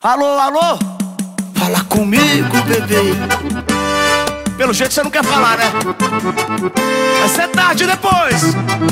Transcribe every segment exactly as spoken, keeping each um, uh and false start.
Alô, alô? Fala comigo, bebê. Pelo jeito você não quer falar, né? Vai ser tarde depois.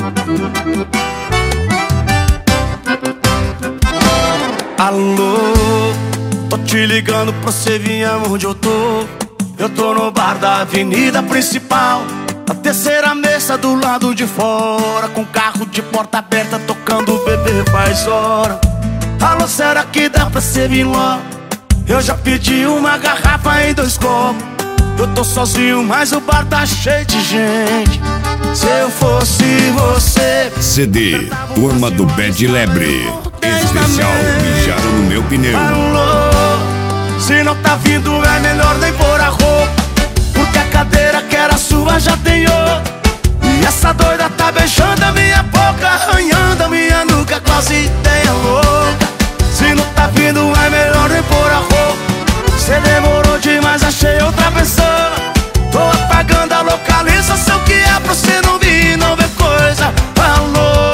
Alô, tô te ligando pra você vir aonde eu tô. Eu tô no bar da avenida principal, a terceira mesa do lado de fora, com carro de porta aberta tocando o bebê faz hora. Alô, será que dá pra você vir lá? Eu já pedi uma garrafa em dois copos. Eu tô sozinho, mas o bar tá cheio de gente. Se eu fosse você, C D, Turma do Bad Lebre, especial Mijaram no Meu Pneu. Alô, se não tá vindo é melhor nem pôr a roupa, porque a cadeira que era sua já tem outra. E essa doida tá beijando a minha boca, arranhando a minha nuca, quase ideia louca. Se não tá vindo é melhor nem pôr a roupa. Cê demorou demais, achei outra pessoa. Tô apagando a localização que é pra você não vir, não ver coisa. Alô,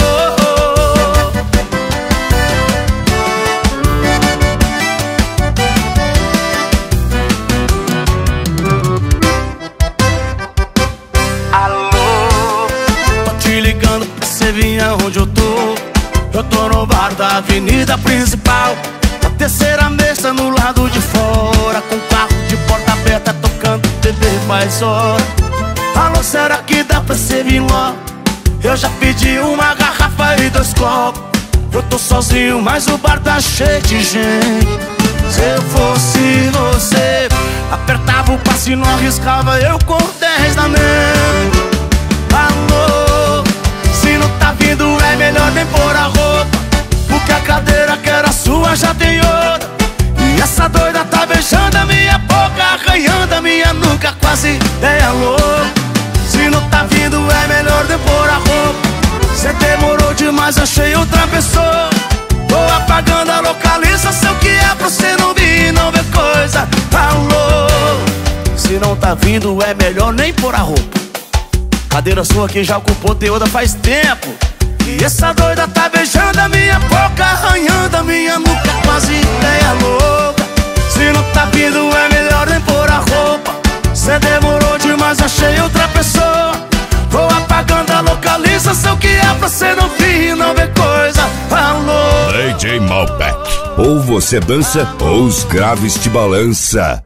alô, tô te ligando pra você vir aonde eu tô. Eu tô no bar da avenida principal, a terceira mesa no lado de fora, com carro de porta aberta tocando bebê faz hora. Alô, será que dá pra você vir lá? Eu já pedi uma garrafa e dois copos. Eu tô sozinho, mas o bar tá cheio de gente. Se eu fosse você, apertava o passe e não arriscava, eu com dez na mente. Alô, se não tá vindo é melhor nem pôr a roupa, porque a cadeira que era sua já tem outra. E essa doida tá beijando a minha boca, arranhando a minha nuca, quase ideia louca. Se não tá vindo é melhor nem pôr a roupa. Cê demorou demais, achei outra pessoa. Tô apagando a localização que é pra você não vir, não ver coisa. Alô, se não tá vindo é melhor nem pôr a roupa. Cadeira sua que já ocupou teoda faz tempo. E essa doida tá beijando a minha boca, arranhando a minha nuca, quase ideia louca. Se não tá vindo é melhor nem pôr a roupa. Cê demorou demais, achei outra pessoa. Tô apagando a localização que é pra cê não vir, não ver coisa. Alô, D J Malbec, ou você dança ou os graves te balança.